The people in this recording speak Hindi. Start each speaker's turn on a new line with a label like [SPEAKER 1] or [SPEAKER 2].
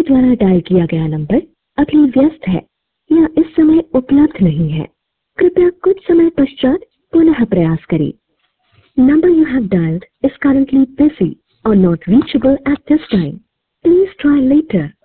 [SPEAKER 1] द्वारा डायल किया गया नंबर अभी व्यस्त है या इस समय उपलब्ध नहीं है। कृपया कुछ समय पश्चात पुनः प्रयास करें। Number you have dialed is currently busy or not reachable at this time. Please try later.